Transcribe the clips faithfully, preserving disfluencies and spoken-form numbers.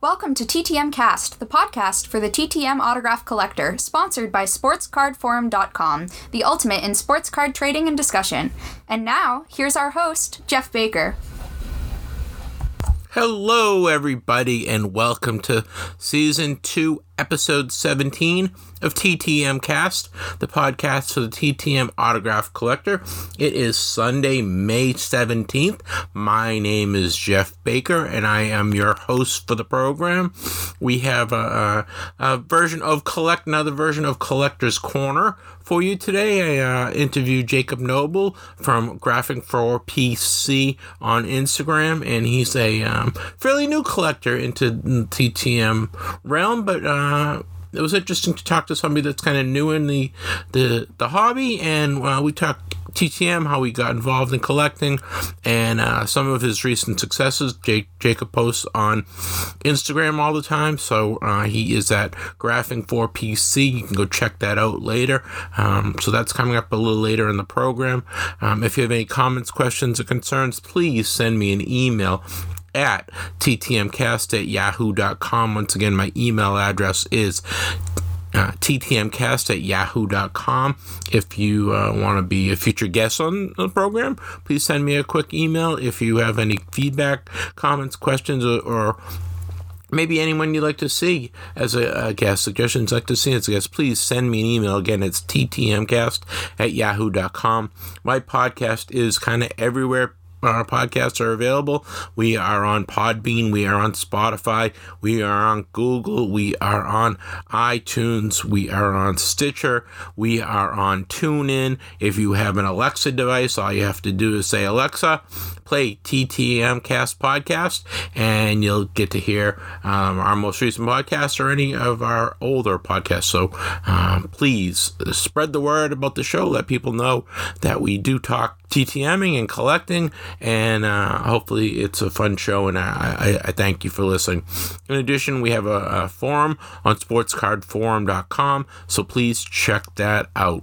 welcome to T T M Cast, the podcast for the T T M autograph collector, sponsored by sports card forum dot com, the ultimate in sports card trading and discussion. And now, here's our host, Jeff Baker. Hello, everybody, and welcome to Season two, Episode seventeen of T T M Cast, the podcast for the T T M Autograph Collector. It is Sunday, May seventeenth. My name is Jeff Baker, and I am your host for the program. We have a, a, a version of Collect, another version of Collector's Corner for you today. I uh, interviewed Jacob Noble from Graphic four P C on Instagram, and he's a um, fairly new collector into the T T M realm, but uh, Uh, it was interesting to talk to somebody that's kind of new in the the, the hobby, and uh, we talked T T M, how he got involved in collecting, and uh, some of his recent successes. Jake, Jacob posts on Instagram all the time, so uh, he is at Graphic four P C. You can go check that out later. Um, so that's coming up a little later in the program. Um, if you have any comments, questions, or concerns, please send me an email at t t m cast at yahoo dot com. Once again, my email address is uh, t t m cast at yahoo dot com. If you uh, want to be a future guest on the program, please send me a quick email. If you have any feedback, comments, questions, or, or maybe anyone you'd like to see as a, a guest, suggestions you'd like to see as a guest, please send me an email. Again, it's t t m cast at yahoo dot com. My podcast is kind of everywhere our podcasts are available. We are on Podbean, we are on Spotify, we are on Google, we are on iTunes, we are on Stitcher, we are on TuneIn. If you have an Alexa device, all you have to do is say, Alexa, play T T M Cast podcast, and you'll get to hear um, our most recent podcast or any of our older podcasts. So um, please spread the word about the show. Let people know that we do talk TTMing and collecting, and uh, hopefully it's a fun show, and I, I, I thank you for listening. In addition, we have a, a forum on sports card forum dot com, so please check that out.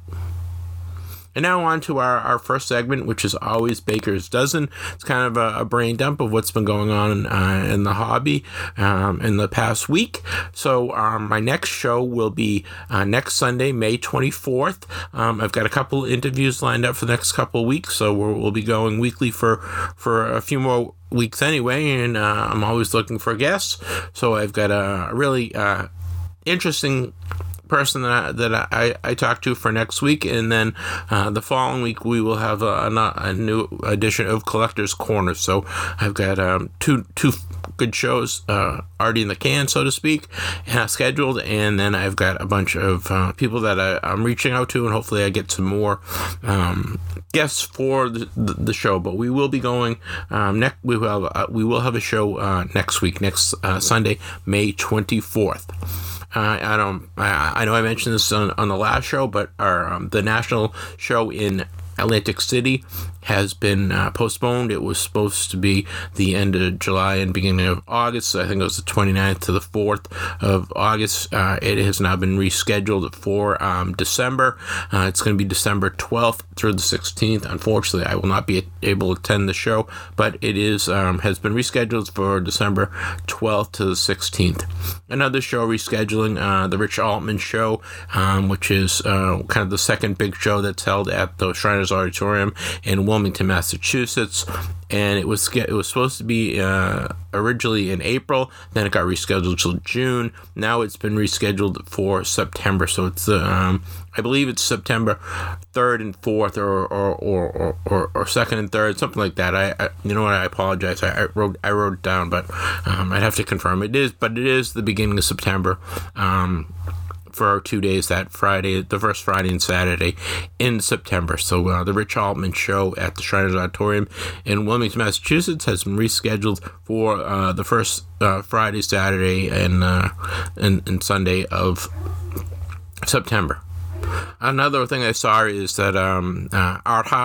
And now on to our, our first segment, which is always Baker's Dozen. It's kind of a, a brain dump of what's been going on uh, in the hobby um, in the past week. So um, my next show will be uh, next Sunday, May twenty-fourth. Um, I've got a couple interviews lined up for the next couple of weeks, so we're, we'll be going weekly for, for a few more weeks anyway, and uh, I'm always looking for guests. So I've got a really uh, interesting person that I, that I, I talked to for next week, and then uh, the following week we will have a, a, a new edition of Collector's Corner. So I've got um, two two good shows uh, already in the can, so to speak, uh, scheduled, and then I've got a bunch of uh, people that I, I'm reaching out to, and hopefully I get some more um, guests for the, the, the show. But we will be going um, next. We will have, uh, we will have a show uh, next week, next uh, Sunday, May twenty-fourth. Uh, I don't. I, I know I mentioned this on, on the last show, but our um, the national show in Atlantic City has been uh, postponed. It was supposed to be the end of July and beginning of August. I think it was the twenty-ninth to the fourth of August. Uh, it has now been rescheduled for um, December. Uh, it's going to be December twelfth through the sixteenth. Unfortunately, I will not be able to attend the show, but it is um, has been rescheduled for December twelfth to the sixteenth. Another show rescheduling, uh, the Rich Altman Show, um, which is uh, kind of the second big show that's held at the Shriners Auditorium in Wilmington, Massachusetts, and it was it was supposed to be uh, originally in April. Then it got rescheduled till June. Now it's been rescheduled for September. So it's um, I believe it's September third and fourth, or or, or, or, or second and third, something like that. I, I you know what? I apologize. I, I wrote I wrote it down, but um, I'd have to confirm it is. But it is the beginning of September. Um, for two days, that Friday, the first Friday and Saturday in September. So uh, the Rich Altman Show at the Shriners Auditorium in Wilmington, Massachusetts has been rescheduled for uh, the first uh, Friday, Saturday, and, uh, and and Sunday of September. Another thing I saw is that um, uh, Art Howe,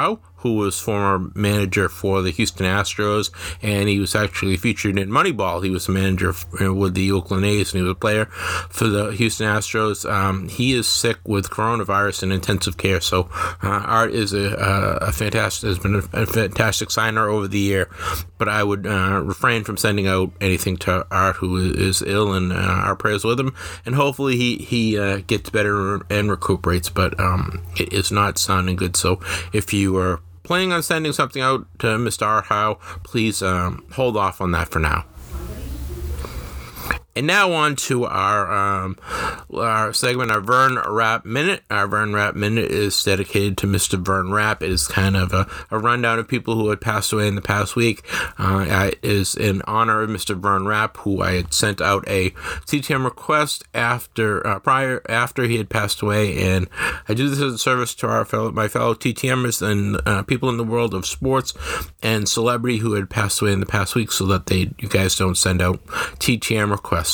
who was former manager for the Houston Astros, and he was actually featured in Moneyball. He was a manager with the Oakland A's, and he was a player for the Houston Astros. Um, he is sick with coronavirus in intensive care, so uh, Art is a, a, a fantastic, has been a, a fantastic signer over the year, but I would uh, refrain from sending out anything to Art, who is ill, and uh, our prayers with him, and hopefully he, he uh, gets better and recuperates, but um, it is not sounding good. So if you are planning on sending something out to Mister Art Howe, please um, hold off on that for now. And now on to our um, our segment, our Vern Rapp Minute. Our Vern Rapp Minute is dedicated to Mister Vern Rapp. It is kind of a, a rundown of people who had passed away in the past week. Uh, it is in honor of Mister Vern Rapp, who I had sent out a T T M request after uh, prior after he had passed away, and I do this as a service to our fellow my fellow T T Mers and uh, people in the world of sports and celebrity who had passed away in the past week, so that they you guys don't send out T T M requests.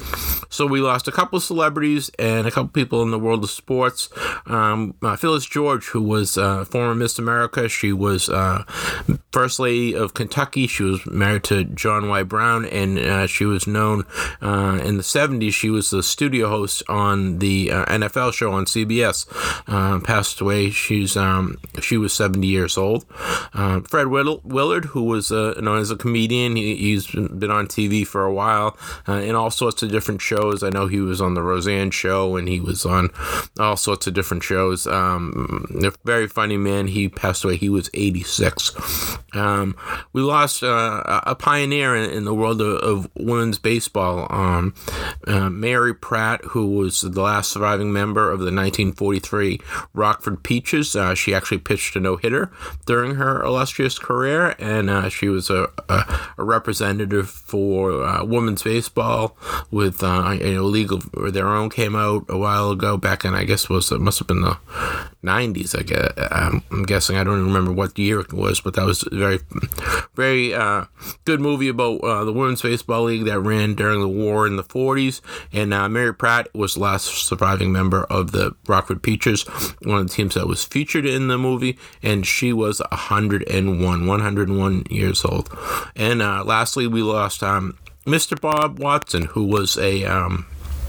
So we lost a couple of celebrities and a couple people in the world of sports. Um, uh, Phyllis George, who was uh, former Miss America, she was uh, First Lady of Kentucky. She was married to John Y. Brown, and uh, she was known uh, in the seventies. She was the studio host on the uh, N F L show on C B S. Uh, passed away. She's um, she was seventy years old. Uh, Fred Willard, who was uh, known as a comedian, he, he's been on T V for a while, uh, and all sorts of different shows. I know he was on the Roseanne Show, and he was on all sorts of different shows. Um, a very funny man. He passed away. He was eighty-six. Um, we lost uh, a pioneer in, in the world of, of women's baseball, um, uh, Mary Pratt, who was the last surviving member of the nineteen forty-three Rockford Peaches. Uh, she actually pitched a no-hitter during her illustrious career, and uh, she was a, a, a representative for uh, women's baseball. With uh, you know, League of Their Own came out a while ago, back in I guess was it must have been the nineties. I guess um, I'm guessing. I don't even remember what year it was, but that was a very, very uh, good movie about uh, the women's baseball league that ran during the war in the forties. And uh, Mary Pratt was the last surviving member of the Rockford Peaches, one of the teams that was featured in the movie, and she was one hundred one, one hundred one years old. And uh, lastly, we lost Um, Mister Bob Watson, who was a um,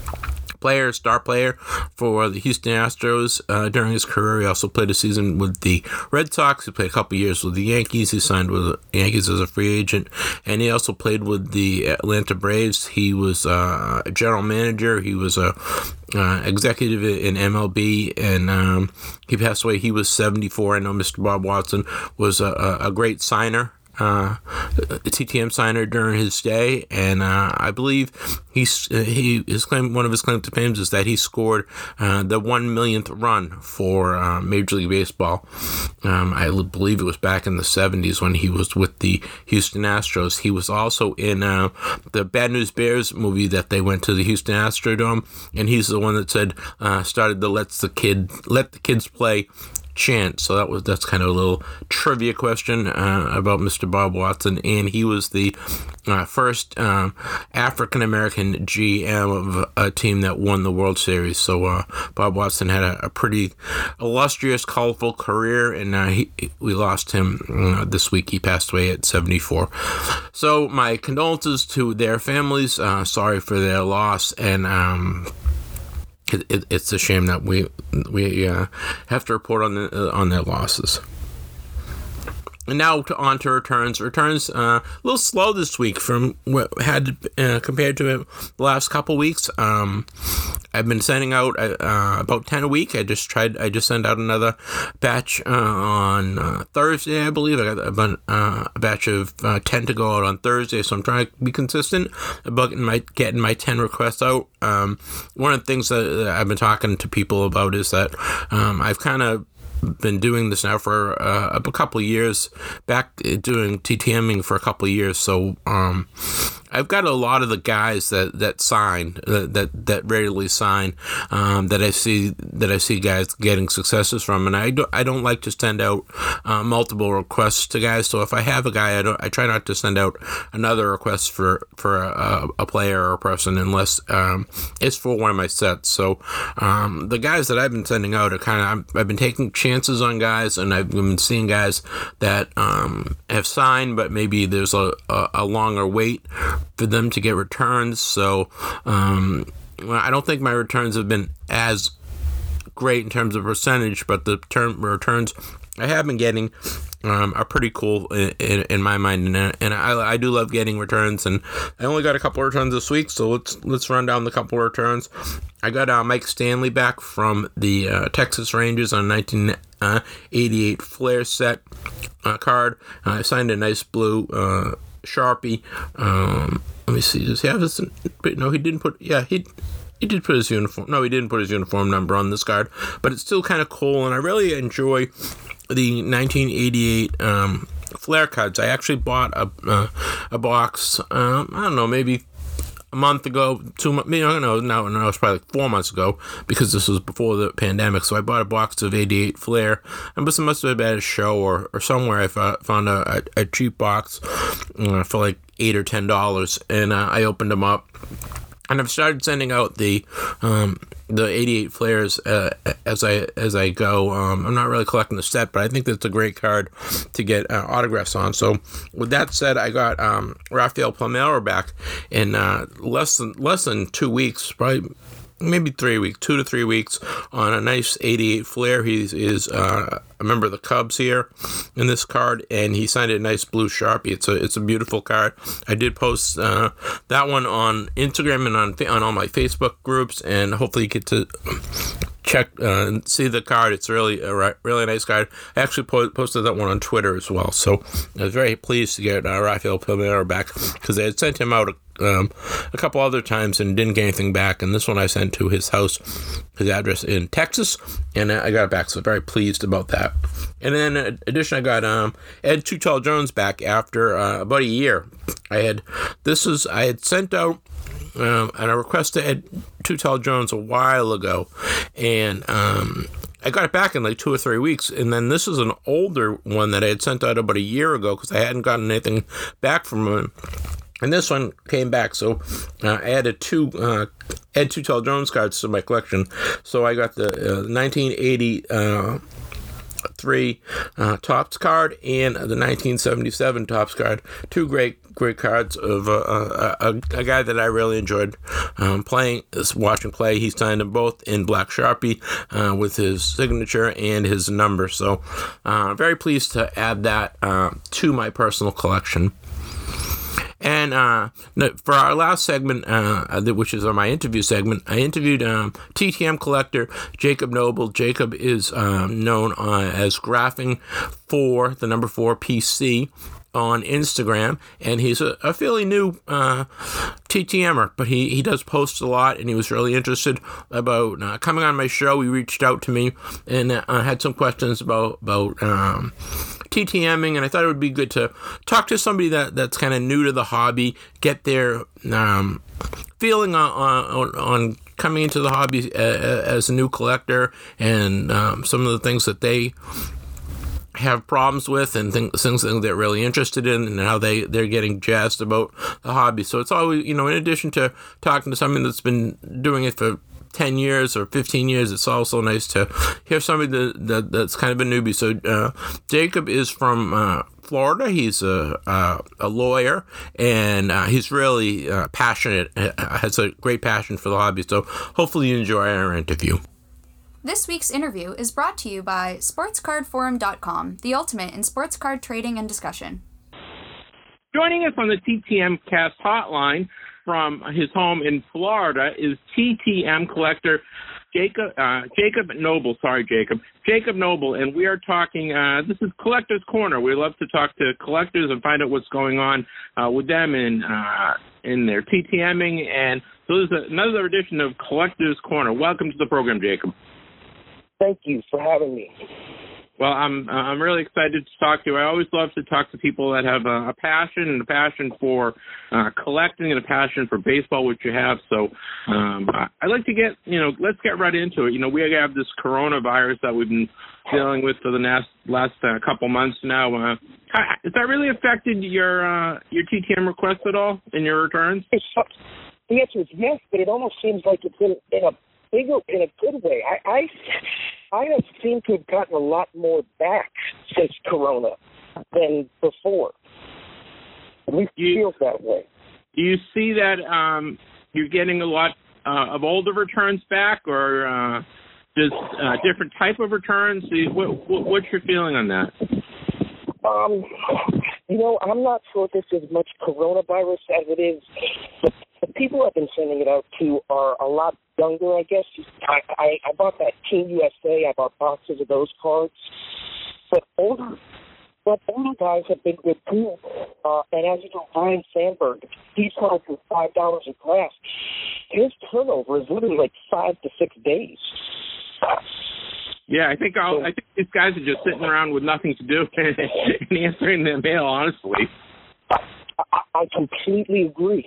player, star player for the Houston Astros uh, during his career. He also played a season with the Red Sox. He played a couple years with the Yankees. He signed with the Yankees as a free agent, and he also played with the Atlanta Braves. He was uh, a general manager. He was a uh, executive in M L B, and um, he passed away. He was seventy-four. I know Mister Bob Watson was a, a, a great signer. Uh, a T T M signer during his day, and uh, I believe he's uh, he his claim one of his claims to fame is that he scored uh, the one millionth run for uh, Major League Baseball. Um, I believe it was back in the seventies when he was with the Houston Astros. He was also in uh, the Bad News Bears movie that they went to the Houston Astrodome, and he's the one that said uh, started the "Let's the kid let the kids play" chant. So that was that's kind of a little trivia question uh, about Mister Bob Watson, and he was the uh, first um, African American G M of a team that won the World Series. So uh, Bob Watson had a, a pretty illustrious, colorful career, and uh, he, we lost him uh, this week. He passed away at seventy-four. So my condolences to their families. Uh, sorry for their loss, and um, It, it, it's a shame that we we uh, have to report on the, uh, on their losses. And now to, on to returns. Returns uh, a little slow this week from what had uh, compared to it the last couple weeks. Um, I've been sending out uh, about ten a week. I just tried. I just sent out another batch uh, on uh, Thursday, I believe. I got about uh, a batch of uh, ten to go out on Thursday, so I'm trying to be consistent about getting my getting my ten requests out. Um, one of the things that, that I've been talking to people about is that um, I've kind of been doing this now for uh, a couple of years, back doing TTMing for a couple of years, so um, I've got a lot of the guys that that sign that that, that rarely sign um, that I see that I see guys getting successes from, and I don't I don't like to send out uh, multiple requests to guys. So if I have a guy, I don't I try not to send out another request for for a, a player or a person unless um, it's for one of my sets. So um, the guys that I've been sending out are kind of I've been taking chances chances on guys, and I've been seeing guys that um, have signed, but maybe there's a, a, a longer wait for them to get returns. So um, I don't think my returns have been as great in terms of percentage, but the term returns I have been getting um, are pretty cool in, in, in my mind, and, and I, I do love getting returns. And I only got a couple of returns this week, so let's let's run down the couple of returns. I got uh, Mike Stanley back from the uh, Texas Rangers on nineteen eighty-eight Flair set uh, card. Uh, I signed a nice blue uh, Sharpie. Um, let me see. Does he have his? No, he didn't put. Yeah, he. He did put his uniform. No, he didn't put his uniform number on this card, but it's still kind of cool, and I really enjoy the nineteen eighty-eight um, Flair cards. I actually bought a uh, a box. Um, I don't know, maybe a month ago, two months. I don't know. No, no, it was probably like four months ago because this was before the pandemic. So I bought a box of eighty-eight Flair, and this must have been at a show or, or somewhere. I found a, a, a cheap box uh, for like eight or ten dollars, and uh, I opened them up. And I've started sending out the um, the eighty-eight Flares uh, as I as I go. Um, I'm not really collecting the set, but I think that's a great card to get uh, autographs on. So with that said, I got um, Rafael Palmeiro back in uh, less than less than two weeks, probably. Maybe three weeks, two to three weeks on a nice eighty-eight Flair. He is uh, a member of the Cubs here in this card, and he signed a nice blue Sharpie. It's a it's a beautiful card. I did post uh, that one on Instagram and on on all my Facebook groups, and hopefully you get to check uh, and see the card. It's really a really nice card. I actually po- posted that one on Twitter as well, so I was very pleased to get uh, Rafael Palmeiro back because I had sent him out a Um, a couple other times and didn't get anything back, and this one I sent to his house, his address in Texas, and I got it back, so very pleased about that. And then in addition, I got um, Ed Too Tall Jones back after uh, about a year. I had this was I had sent out um, and a request to Ed Too Tall Jones a while ago, and um, I got it back in like two or three weeks, and then this is an older one that I had sent out about a year ago because I hadn't gotten anything back from him. And this one came back, so uh, I added two uh, Ed Too Tall Jones cards to my collection. So I got the uh, nineteen eighty-three uh, Topps card and the nineteen seventy-seven Topps card. Two great, great cards of uh, a, a, a guy that I really enjoyed um, playing, watching play. He signed them both in black Sharpie uh, with his signature and his number. So uh, very pleased to add that uh, to my personal collection. And uh, for our last segment, uh, which is my interview segment, I interviewed um, T T M collector Jacob Noble. Jacob is um, known uh, as Graphing for the number four P C on Instagram, and he's a, a fairly new uh, T T M er, but he, he does post a lot, and he was really interested about uh, coming on my show. He reached out to me and uh, had some questions about, about um, TTMing, and I thought it would be good to talk to somebody that, that's kind of new to the hobby, get their um, feeling on, on, on coming into the hobby as, as a new collector, and um, some of the things that they have problems with, and things, things that they're really interested in, and how they, they're getting jazzed about the hobby. So it's always, you know, in addition to talking to somebody that's been doing it for ten years or fifteen years, it's also nice to hear somebody that, that that's kind of a newbie. So uh, Jacob is from uh, Florida. He's a, a, a lawyer, and uh, he's really uh, passionate, has a great passion for the hobby. So hopefully you enjoy our interview. This week's interview is brought to you by sports card forum dot com, the ultimate in sports card trading and discussion. Joining us on the T T M Cast hotline from his home in Florida is T T M collector Jacob uh, Jacob Noble. Sorry, Jacob. Jacob Noble, and we are talking, uh, this is Collector's Corner. We love to talk to collectors and find out what's going on uh, with them in, uh, in their TTMing. And so this is another edition of Collector's Corner. Welcome to the program, Jacob. Thank you for having me. Well, I'm uh, I'm really excited to talk to you. I always love to talk to people that have a, a passion and a passion for uh, collecting and a passion for baseball, which you have. So um, I, I'd like to get, you know, let's get right into it. You know, we have this coronavirus that we've been dealing with for the last, last uh, couple months now. Uh, has that really affected your uh, your T T M requests at all in your returns? It's, the answer is yes, but it almost seems like it's in, in a bigger, in a good way. I, I I have seemed to have gotten a lot more back since Corona than before. At least it feels that way. Do you see that um, you're getting a lot uh, of older returns back, or uh, just uh, different type of returns? What, what, what's your feeling on that? Um, you know, I'm not sure if this is much coronavirus as it is. The, the people I've been sending it out to are a lot younger, I guess. I, I, I bought that Team U S A. I bought boxes of those cards. But older, but older guys have been good too. Uh, and as you know, Brian Sandberg, he's cards for five dollars a glass. His turnover is literally like five to six days. Yeah, I think I'll, I think these guys are just sitting around with nothing to do and answering their mail, honestly. I, I completely agree.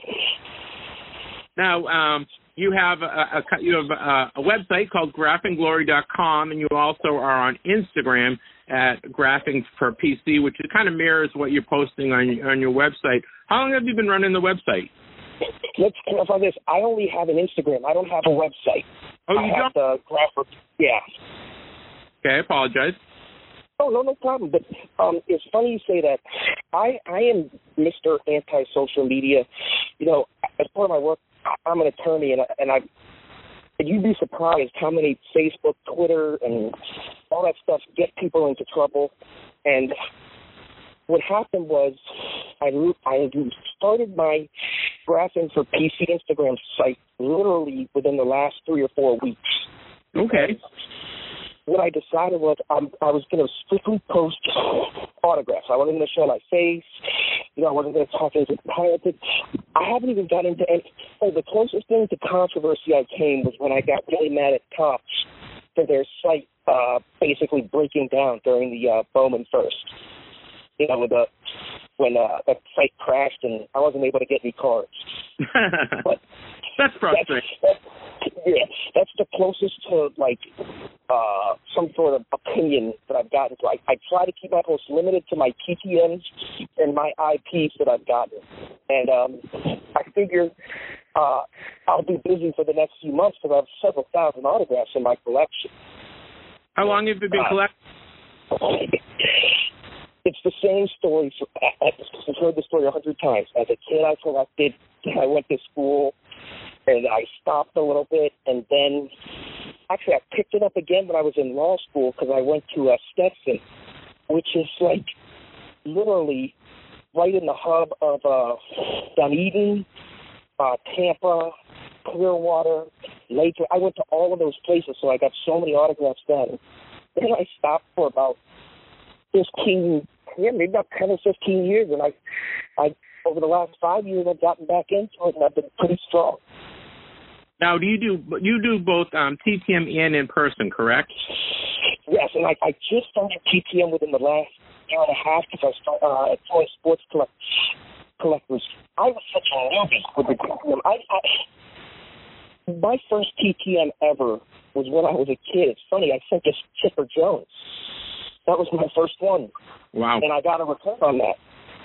Now, um, you have a, a you have a, a website called graphing glory dot com, and you also are on Instagram at Graphing for P C, which kind of mirrors what you're posting on on your website. How long have you been running the website? Let's clarify this. I only have an Instagram. I don't have a website. Oh, you I don't? have the grapher. Yeah. Okay, I apologize. Oh, no, no problem. But um, it's funny you say that. I, I am Mister Anti-Social Media. You know, as part of my work, I'm an attorney, and, and I, you'd be surprised how many Facebook, Twitter, and all that stuff get people into trouble. And what happened was I, I started my Graphing for P C Instagram site literally within the last three or four weeks. Okay. What I decided was I'm, I was going to strictly post autographs. I wasn't going to show my face. You know, I wasn't going to talk into politics. I haven't even gotten into any. Oh, the closest thing to controversy I came was when I got really mad at Topps for their site uh, basically breaking down during the uh, Bowman First. You know, with the, when uh, that site crashed and I wasn't able to get any cards. But that's frustrating. That's, that's, yeah, that's the closest to, like, uh, some sort of opinion that I've gotten to. I, I try to keep my posts limited to my T T Ms and my I Ps that I've gotten. And um, I figure uh, I'll be busy for the next few months because I have several thousand autographs in my collection. How long have you been collecting? Uh, It's the same story. For, I've heard the story a hundred times. As a kid, I collected. I went to school, and I stopped a little bit, and then actually I picked it up again when I was in law school because I went to uh, Stetson, which is like literally right in the hub of uh, Dunedin, uh, Tampa, Clearwater, Lakewood. I went to all of those places, so I got so many autographs then. Then I stopped for about fifteen, yeah, maybe about ten or fifteen years, and I, I over the last five years, I've gotten back into it, and I've been pretty strong. Now, do you do you do both um, T T M and in person, correct? Yes, and I, I just started T T M within the last year and a half because I started uh, at Toy Sports collect, Collectors. I was such a newbie with the T T M. I, I, my first T T M ever was when I was a kid. It's funny, I sent this Chipper Jones. That was my first one. Wow. And I got a return on that.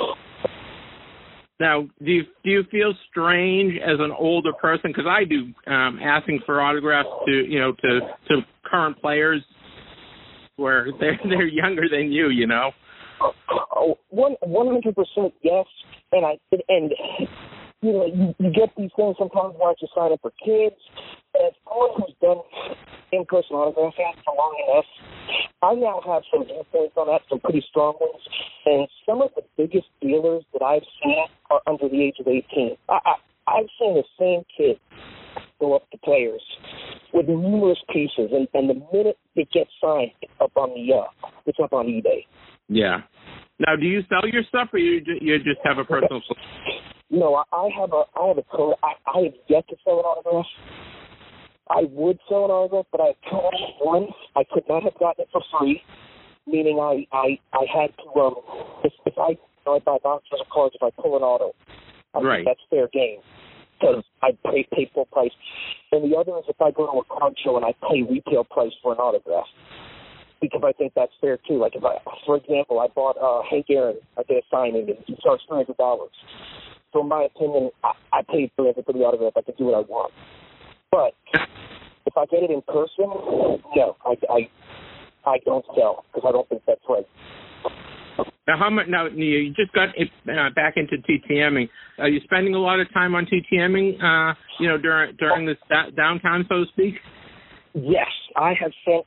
Now, do you do you feel strange as an older person? Because I do, um, asking for autographs to you know to, to current players where they're they're younger than you, you know. Oh, one one hundred percent yes, and I and you know you, you get these things sometimes where you sign up for kids. And as someone who's done in-person autographing for long enough, I now have some viewpoints on that, some pretty strong ones. And some of the biggest dealers that I've seen are under the age of eighteen. I, I, I've seen the same kid go up to players with numerous pieces, and, and the minute it gets signed, it's up on the uh, it's up on eBay. Yeah. Now, do you sell your stuff, or you you just have a personal? No, I, I have a I have a code. I, I have yet to sell an autograph. I would sell an autograph, but I told one I could not have gotten it for free, meaning I, I, I had to, um, if, if I, you know, I buy boxes of cards, if I pull an auto, I right. think that's fair game, because I pay, pay full price. And the other is if I go to a card show and I pay retail price for an autograph, because I think that's fair too. Like if I, for example, I bought uh, Hank Aaron, I did a signing, and he charged three hundred dollars. So in my opinion, I, I paid three hundred dollars for the autograph. I could do what I want. But if I get it in person, no, I, I I don't sell because I don't think that's right. Now, how much? Now you just got uh, back into TTMing. Are you spending a lot of time on TTMing? Uh, you know, during during this da- downtime, so to speak. Yes, I have sent.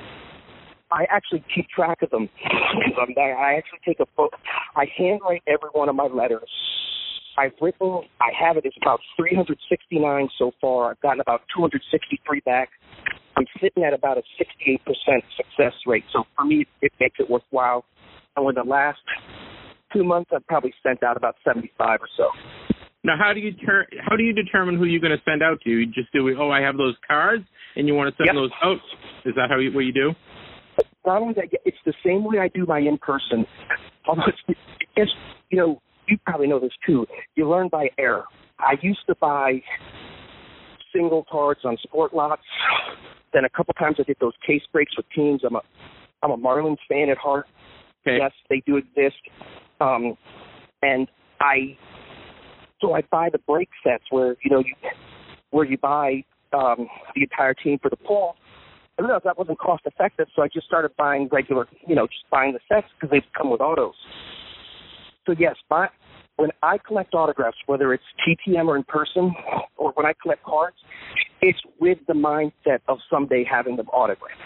I actually keep track of them. I actually take a book. I handwrite every one of my letters. I've written. I have it. It's about three hundred sixty-nine so far. I've gotten about two hundred sixty-three back. I'm sitting at about a sixty-eight percent success rate. So for me, it makes it worthwhile. And in the last two months, I've probably sent out about seventy-five or so. Now, how do you ter- how do you determine who you're going to send out to? You just do, oh, I have those cards, and you want to send yep. those out? Is that how you, what you do? Not only that, it's the same way I do my in-person. Although it's, it's, you know, you probably know this too. You learn by error. I used to buy single cards on sport lots. Then a couple times I did those case breaks with teams. I'm a I'm a Marlins fan at heart. Okay. Yes, they do exist. Um, and I, so I buy the break sets where, you know, you, where you buy um, the entire team for the pool. I realized that wasn't cost effective, so I just started buying regular, you know, just buying the sets because they come with autos. So yes, my, when I collect autographs, whether it's T T M or in person, or when I collect cards, it's with the mindset of someday having them autographed.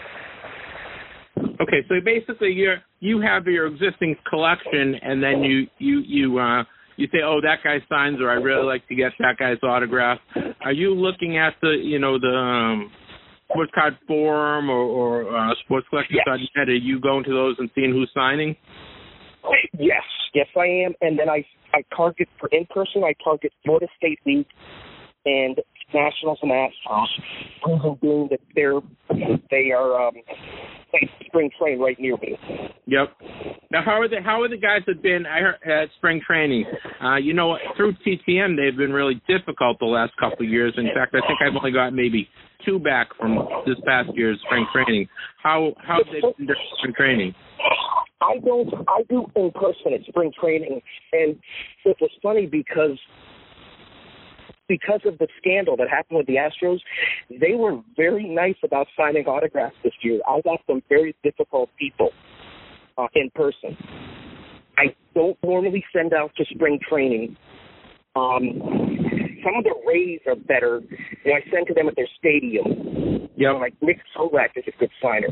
Okay, so basically you you have your existing collection, and then you you you uh, you say, oh, that guy signs, or I really like to get that guy's autograph. Are you looking at the you know the um, sports card forum or, or uh, sports collector yes. site? Are you going to those and seeing who's signing? Yes, yes, I am. And then I I target for in person. I target Florida State League and Nationals and Astros. Reason being that they're they are um, they spring train right near me. Yep. Now, how are the how are the guys that have been I heard, at spring training? Uh, you know, through T T M, they've been really difficult the last couple of years. In fact, I think I've only got maybe two back from this past year's spring training. How how have they been during spring training? I don't. I do in person at spring training, and it was funny because because of the scandal that happened with the Astros, they were very nice about signing autographs this year. I got some very difficult people uh, in person. I don't normally send out to spring training. Um, some of the Rays are better. You know, I send to them at their stadium. Yeah, like Nick Solak is a good signer.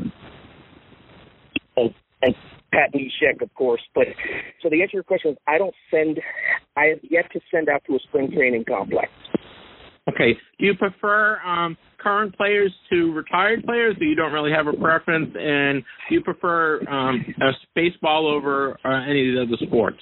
And, and Pat Neshek, of course. But so the answer to your question is, I don't send. I have yet to send out to a spring training complex. Okay. Do you prefer um, current players to retired players, or you don't really have a preference? And do you prefer um, uh, baseball over uh, any of the other sports?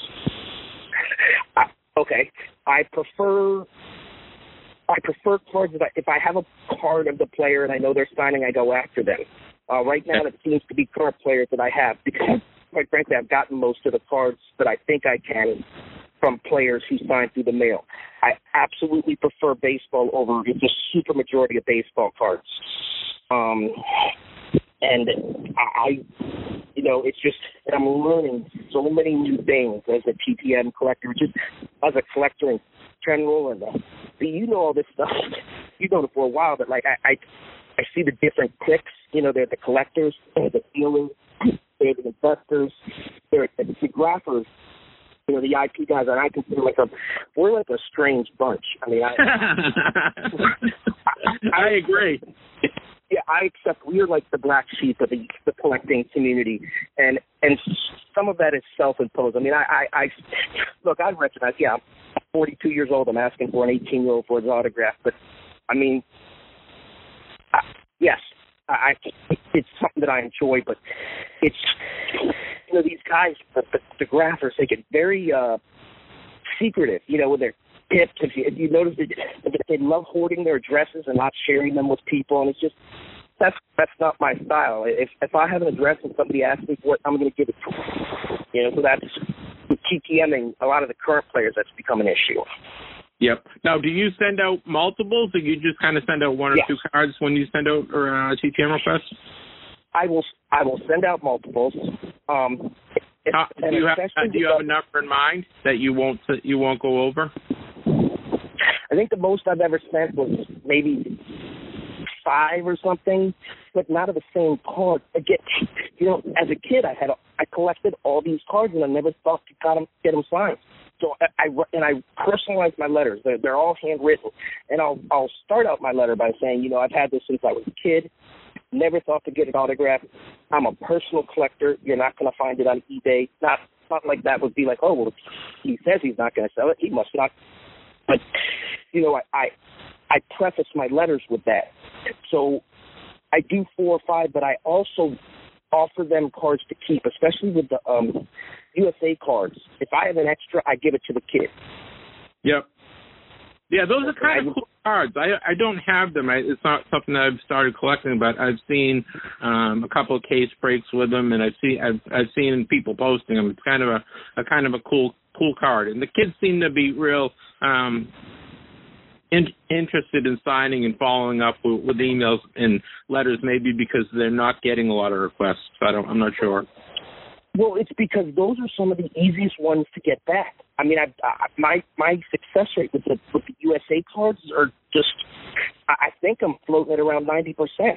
Uh, okay. I prefer. I prefer cards that I, if I have a card of the player and I know they're signing, I go after them. Uh, right now, it seems to be current players that I have because, quite frankly, I've gotten most of the cards that I think I can from players who sign through the mail. I absolutely prefer baseball over the super majority of baseball cards. Um, and I, you know, it's just I'm learning so many new things as a T T M collector, just as a collector in general. And uh, you know all this stuff. You know it for a while, but like I, I, I see the different cliques. You know, they're the collectors, they're the dealers, they're the investors, they're the graphers. You know, the I P guys, and I consider like a, we're like a strange bunch. I mean, I, I, I agree. Yeah, I accept we're like the black sheep of the, the collecting community, and and some of that is self-imposed. I mean, I, I, I look, I recognize, yeah, I'm forty-two years old. I'm asking for an eighteen-year-old for his autograph, but I mean, I, yes, I, it's something that I enjoy, but it's, you know, these guys, the, the, the graphers, they get very uh, secretive, you know, when they're tips. If you, if you notice, they, they love hoarding their addresses and not sharing them with people, and it's just, that's that's not my style. If if I have an address and somebody asks me for it, I'm going to give it to them. You know, so that's, with TTMing, a lot of the current players, that's become an issue. Yep. Now, do you send out multiples, or you just kind of send out one or yes. two cards when you send out or uh, T T M requests? I will. I will send out multiples. Um, if, uh, do you have uh, Do you have a number in mind that you won't you won't go over? I think the most I've ever spent was maybe five or something. but not of the same card. Again, you know, as a kid, I had I collected all these cards, and I never thought to get them, get them signed. So I, I and I personalize my letters. They're, they're all handwritten, and I'll I'll start out my letter by saying, you know, I've had this since I was a kid. Never thought to get it autographed. I'm a personal collector. You're not going to find it on eBay. Not not like that would be like, oh, well, he says he's not going to sell it. He must not. But you know, I, I I preface my letters with that. So I do four or five, but I also offer them cards to keep, especially with the um, U S A cards. If I have an extra, I give it to the kid. Yep. Yeah, those are kind of cool cards. I I don't have them. I, it's not something that I've started collecting, but I've seen um, a couple of case breaks with them, and I've seen I've I've seen people posting them. It's kind of a, a kind of a cool cool card, and the kids seem to be real um, in, interested in signing and following up with, with emails and letters. Maybe because they're not getting a lot of requests. I don't. I'm not sure. Well, it's because those are some of the easiest ones to get back. I mean, I, I, my my success rate with the with the U S A cards are just, I think I'm floating at around ninety percent.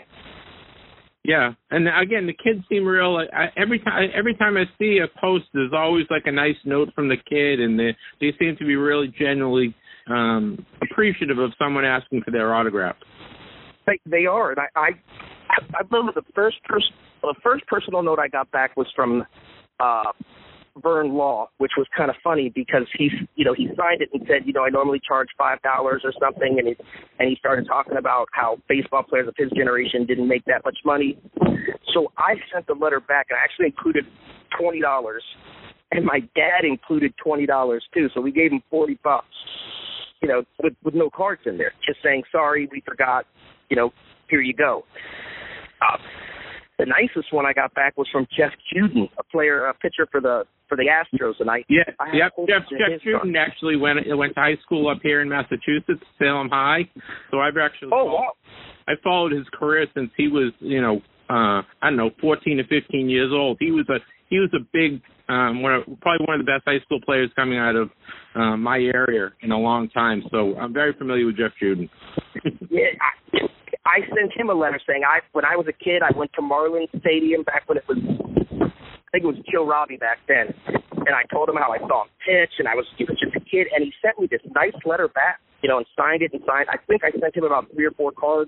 Yeah, and again, the kids seem real. I, every time every time I see a post, there's always like a nice note from the kid, and they they seem to be really genuinely um, appreciative of someone asking for their autograph. They they are, and I I, I remember the first person the first personal note I got back was from uh, Vern Law, which was kind of funny because he's you know he signed it and said, you know, I normally charge five dollars or something, and he and he started talking about how baseball players of his generation didn't make that much money. So I sent the letter back, and I actually included twenty dollars, and my dad included twenty dollars too. So we gave him forty bucks, you know, with with no cards in there, just saying sorry, we forgot, you know, here you go. Uh, The nicest one I got back was from Jeff Juden, a player, a pitcher for the for the Astros, and I yeah, I yep. Jeff Jeff Juden actually went went to high school up here in Massachusetts, Salem High. So I've actually oh followed, wow, I followed his career since he was you know uh, I don't know fourteen to fifteen years old. He was a he was a big um, one of, probably one of the best high school players coming out of uh, my area in a long time. So I'm very familiar with Jeff Juden. yeah. I, I sent him a letter saying I when I was a kid I went to Marlins Stadium back when it was I think it was Joe Robbie back then, and I told him how I saw him pitch, and I was, he was just a kid, and he sent me this nice letter back, you know, and signed it and signed. I think I sent him about three or four cards,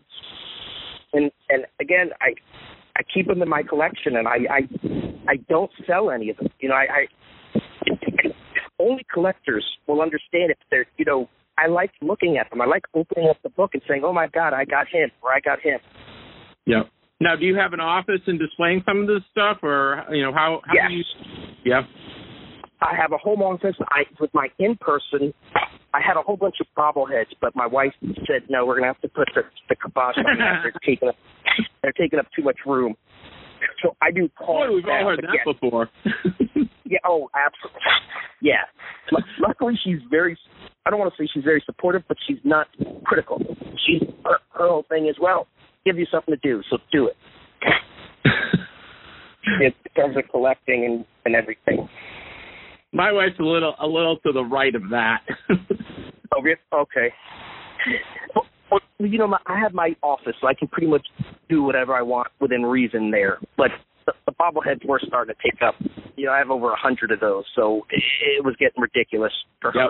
and and again I I keep them in my collection, and I I, I don't sell any of them. You know, I, I only collectors will understand if they're you know. I like looking at them. I like opening up the book and saying, oh, my God, I got him, or I got him. Yeah. Now, do you have an office in displaying some of this stuff, or, you know, how, how yes. do you... Yeah. I have a home office. I, with my in-person, I had a whole bunch of bobbleheads, but my wife said, no, we're going to have to put the, the kibosh on that. They're taking up, they're taking up too much room. So I do cards. Boy, we've all heard that before. yeah, oh, absolutely. Yeah. Luckily, she's very... I don't want to say she's very supportive, but she's not critical. She's her, her whole thing is, well, give you something to do, so do it. In terms of collecting and, and everything. My wife's a little a little to the right of that. oh, really? Okay. Well, well, you know, my, I have my office, so I can pretty much do whatever I want within reason there. But the, the bobbleheads were starting to take up. You know, I have over a hundred of those, so it, it was getting ridiculous for her. Yep.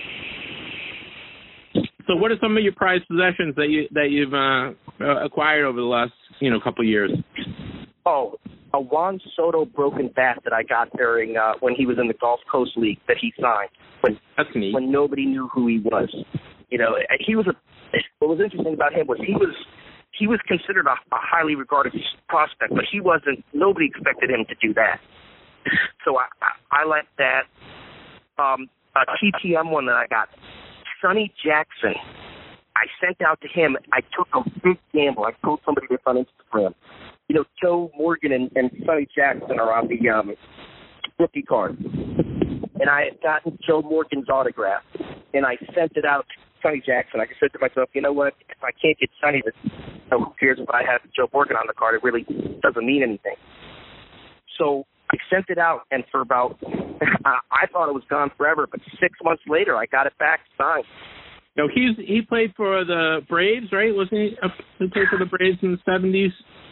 So, what are some of your prized possessions that you that you've uh, uh, acquired over the last you know couple of years? Oh, a Juan Soto broken bat that I got during uh, when he was in the Gulf Coast League that he signed when That's neat. when nobody knew who he was. You know, he was a. What was interesting about him was he was he was considered a, a highly regarded prospect, but he wasn't. Nobody expected him to do that. So I I, I like that. Um, a T T M one that I got. Sonny Jackson, I sent out to him. I took a big gamble. I told somebody this on Instagram. You know, Joe Morgan and, and Sonny Jackson are on the um, rookie card. And I had gotten Joe Morgan's autograph, and I sent it out to Sonny Jackson. I said to myself, you know what, if I can't get Sonny, to, you know, who cares if I have Joe Morgan on the card? It really doesn't mean anything. So I sent it out, and for about, I thought it was gone forever, but six months later, I got it back signed. No, he's he played for the Braves, right? Wasn't he? Uh, he played for the Braves in the seventies.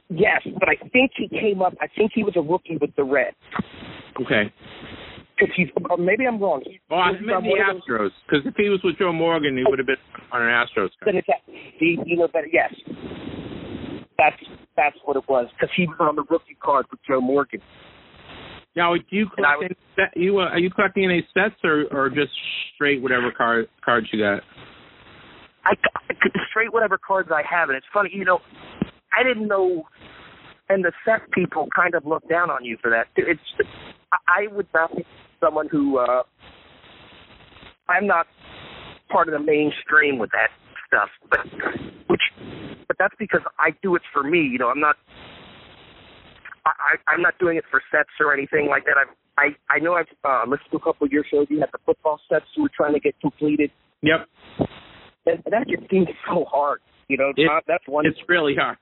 Yes, but I think he came up. I think he was a rookie with the Reds. Okay. Because he's, or maybe I'm wrong. He's, oh, I meant the Astros. Because if he was with Joe Morgan, he would have been on an Astros. Then it's he, you know better. Yes, that's that's what it was. Because he was on the rookie card with Joe Morgan. Now, do you collect was, any set, you uh, are you collecting any sets or, or just straight whatever card cards you got? I, I straight whatever cards I have, and it's funny, you know, I didn't know, and the set people kind of look down on you for that. It's I would not be someone who uh, I'm not part of the mainstream with that stuff, but which but that's because I do it for me. You know, I'm not. I, I'm not doing it for sets or anything like that. I I, I know I've uh, listened to a couple of your shows. You had the football sets you were trying to get completed. Yep. And, and that just seems so hard. You know, it, not, that's one. It's really hard.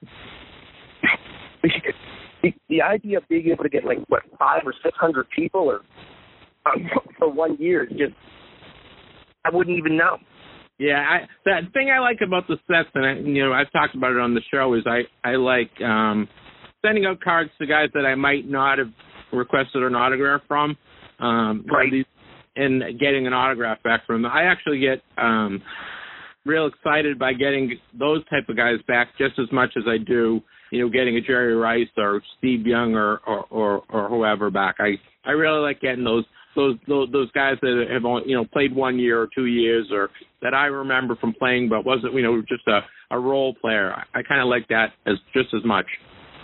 the, the idea of being able to get like what five or six hundred people or um, for one year is just I wouldn't even know. Yeah, I, that thing I like about the sets, and I, you know, I've talked about it on the show, is I I like. Um, sending out cards to guys that I might not have requested an autograph from, um, right. and getting an autograph back from them. I actually get um, real excited by getting those type of guys back just as much as I do, you know, getting a Jerry Rice or Steve Young or or, or, or whoever back. I, I really like getting those those those those guys that have only, you know, played one year or two years or that I remember from playing but wasn't, you know, just a, a role player. I, I kind of like that as just as much.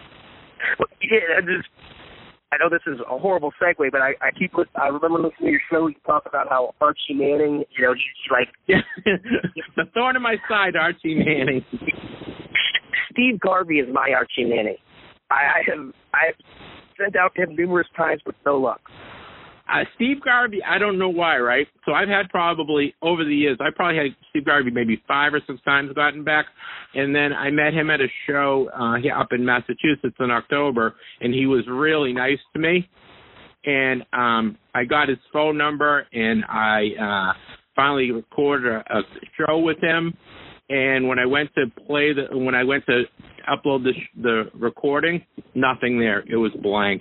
Yeah, just, I know this is a horrible segue, but I, I keep I remember listening to your show. You talk about how Archie Manning, you know, he's like yeah. the thorn in my side, Archie Manning. Steve Garvey is my Archie Manning. I, I have I have sent out to him numerous times with no luck. Uh, Steve Garvey, I don't know why, right? So I've had probably, over the years, I probably had Steve Garvey maybe five or six times gotten back. And then I met him at a show uh, here up in Massachusetts in October, and he was really nice to me. And um, I got his phone number, and I uh, finally recorded a, a show with him. And when I went to play the, when I went to upload the the recording, nothing there. It was blank.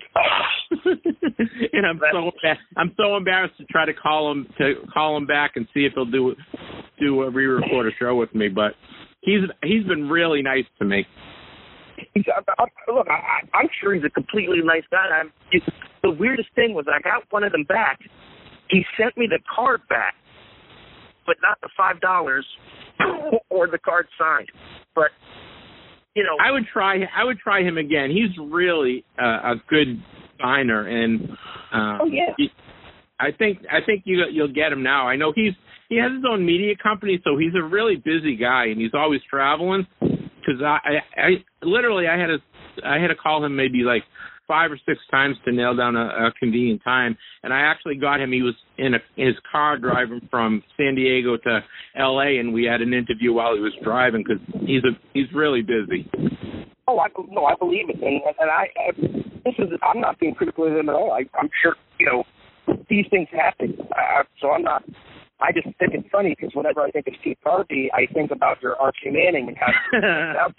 And I'm so I'm so embarrassed to try to call him to call him back and see if he'll do do a re-record a show with me. But he's he's been really nice to me. He's, I, I, look, I, I'm sure he's a completely nice guy. I'm, it's, the weirdest thing was I got one of them back. He sent me the card back, but not the five dollars or the card signed. But you know, I would try. I would try him again. He's really uh, a good signer, and uh, oh yeah, he, I think I think you you'll get him now. I know he's he has his own media company, so he's a really busy guy, and he's always traveling. Because I, I, I literally I had to I had to call him maybe like five or six times to nail down a, a convenient time, and I actually got him. He was in, a, in his car driving from San Diego to L A, and we had an interview while he was driving because he's a he's really busy. Oh, I no, I believe it, and, and I, I this is I'm not being critical of him at all. I, I'm sure you know these things happen, uh, so I'm not. I just think it's funny because whenever I think of Steve Garvey, I think about your Archie Manning and how.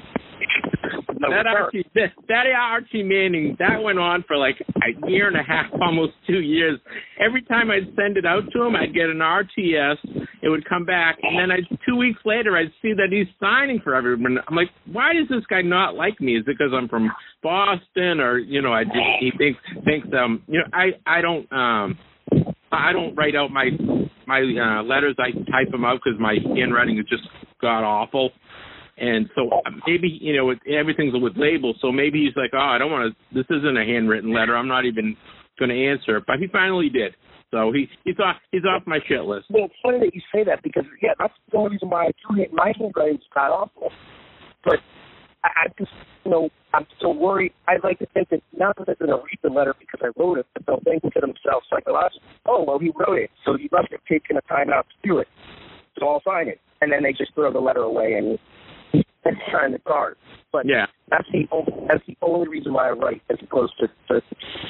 No that Archie, that, that Archie Manning, that went on for like a year and a half, almost two years. Every time I'd send it out to him, I'd get an R T S. It would come back, and then I'd, two weeks later, I'd see that he's signing for everyone. I'm like, why does this guy not like me? Is it because I'm from Boston, or you know, I just he thinks thinks um, you know, I I don't um. I don't write out my my uh, letters. I type them out because my handwriting is just god awful. And so maybe, you know, it, everything's with labels. So maybe he's like, oh, I don't want to, this isn't a handwritten letter. I'm not even going to answer it. But he finally did. So he, he's off he's off my shit list. Well, it's funny that you say that because, yeah, that's the only reason why I do it. My handwriting's god awful. But I, I just, you know, I'm so worried. I'd like to think that not that they're going to read the letter because I wrote it, but they'll think to themselves psychologically, oh, well, he wrote it, so he must have taken a time out to do it. So I'll sign it. And then they just throw the letter away and sign the card. But yeah, that's the only, that's the only reason why I write as opposed to. to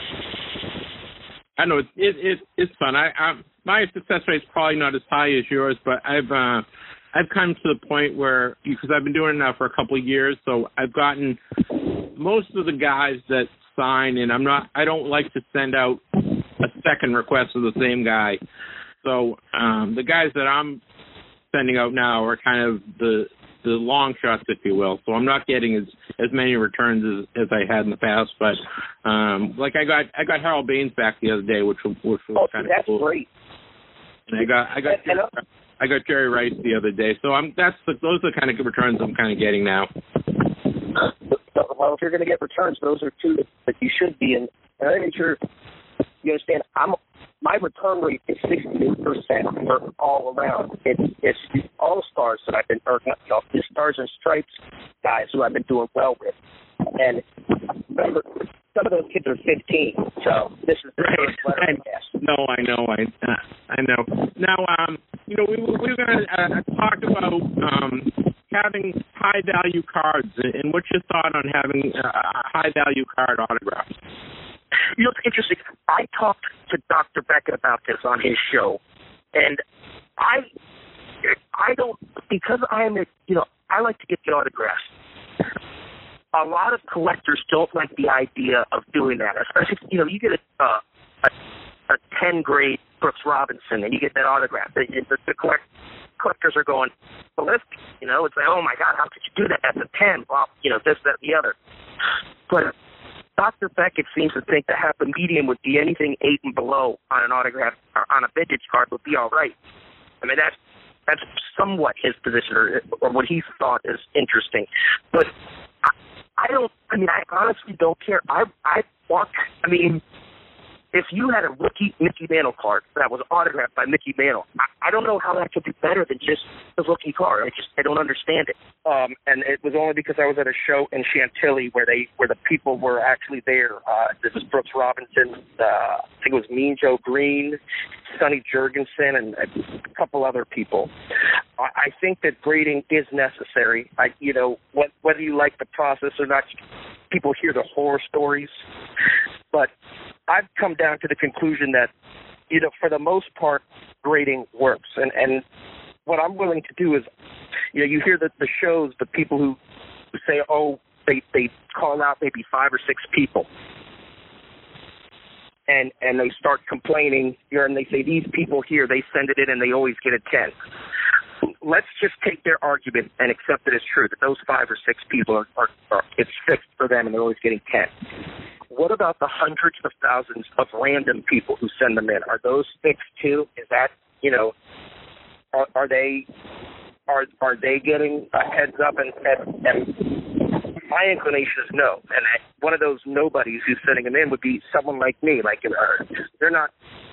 I know it, it, it it's fun. I, I my success rate's probably not as high as yours, but I've uh, I've come to the point where because I've been doing it now for a couple of years, so I've gotten most of the guys that sign, and I'm not, I don't like to send out a second request of the same guy. So um, the guys that I'm sending out now are kind of the the long shots, if you will. So I'm not getting as, as many returns as, as I had in the past. But um, like I got I got Harold Baines back the other day, which was which was oh, kind that's of cool. great. And I got I got And, and, I got Jerry Rice the other day. So I'm that's the, those are the kind of returns I'm kind of getting now. well, if you're going to get returns, those are two that, that you should be in. And I make sure you understand. I'm my return rate is sixty-eight percent for all around. It's it's the all stars that I've been, or not, you know, the Stars and Stripes guys who I've been doing well with. And remember, some of those kids are fifteen, so this is the first letter I guess. No, I know, I uh, I know. Now, um, you know, we we we're going to uh, talk about um, having high value cards, and what's your thought on having a high value card autographed? You know, it's interesting. I talked to Doctor Beckett about this on his show, and I, I don't, because I'm, a, you know, I like to get the autographs. A lot of collectors don't like the idea of doing that, especially, you know, you get a, uh, a, a ten grade Brooks Robinson and you get that autograph. The, the, the collect, collectors are going ballistic, you know, it's like, oh my God, how could you do that? That's a ten. Well, you know, this, that, the other. But Doctor Beckett seems to think the happy medium would be anything eight and below on an autograph or on a vintage card would be all right. I mean, that's that's somewhat his position, or, or what he thought is interesting. But I, I don't. I mean, I honestly don't care. I I want. I mean, if you had a rookie Mickey Mantle card that was autographed by Mickey Mantle, I, I don't know how that could be better than just the rookie card. I just I don't understand it. Um, and it was only because I was at a show in Chantilly where they where the people were actually there. Uh, this is Brooks Robinson. Uh, I think it was Mean Joe Green, Sonny Jurgensen, and a couple other people. I, I think that grading is necessary. I, you know, what, whether you like the process or not, people hear the horror stories, but I've come down to the conclusion that, you know, for the most part, grading works. And, and what I'm willing to do is, you know, you hear the, the shows, the people who say, oh, they, they call out maybe five or six people. And and they start complaining, and they say, these people here, they send it in and they always get a ten. Let's just take their argument and accept it as true, that those five or six people are, are, are it's fixed for them and they're always getting ten. What about the hundreds of thousands of random people who send them in? Are those fixed too? Is that, you know, are, are they are are they getting a heads up? And, and, and my inclination is no. And I, one of those nobodies who's sending them in would be someone like me. Like uh, they're not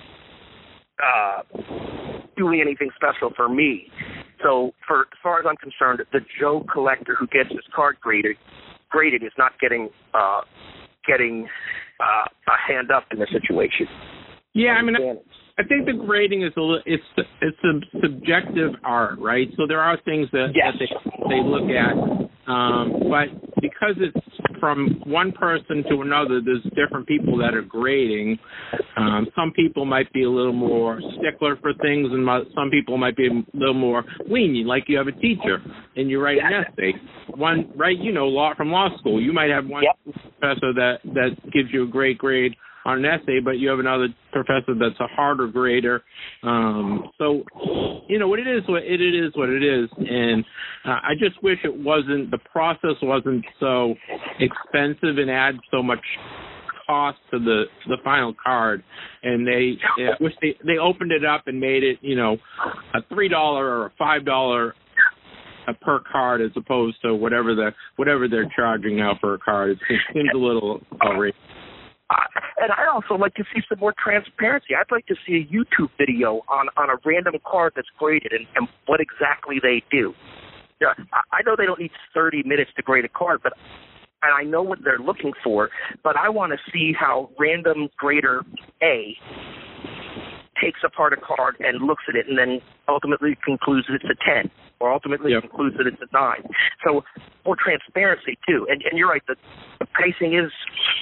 uh, doing anything special for me. So for as far as I'm concerned, the Joe collector who gets his card graded graded is not getting uh, getting uh, a hand up in the situation. Yeah, I mean, I, I think the grading is a it's it's a subjective art, right? So there are things that, yes. that they they look at, um, but because it's from one person to another, there's different people that are grading. Um, some people might be a little more stickler for things, and some people might be a little more lenient. Like you have a teacher and you write an essay. One, right? You know, law from law school. You might have one yep. professor that that gives you a great grade on an essay, but you have another professor that's a harder grader. Um, so, you know, what it is, what it, it is, what it is. And uh, I just wish it wasn't, the process wasn't so expensive and add so much cost to the the final card. And they, I wish they, they opened it up and made it, you know, a three dollar or a five dollar per card as opposed to whatever the whatever they're charging now for a card. It seems a little outrageous. Uh, and I'd also like to see some more transparency. I'd like to see a YouTube video on, on a random card that's graded and, and what exactly they do. Yeah, I know they don't need thirty minutes to grade a card, but and I know what they're looking for, but I want to see how random grader A takes apart a card and looks at it and then ultimately concludes that it's a ten or ultimately yep. concludes that it's a nine. So more transparency, too. And, and you're right, the, the pricing is...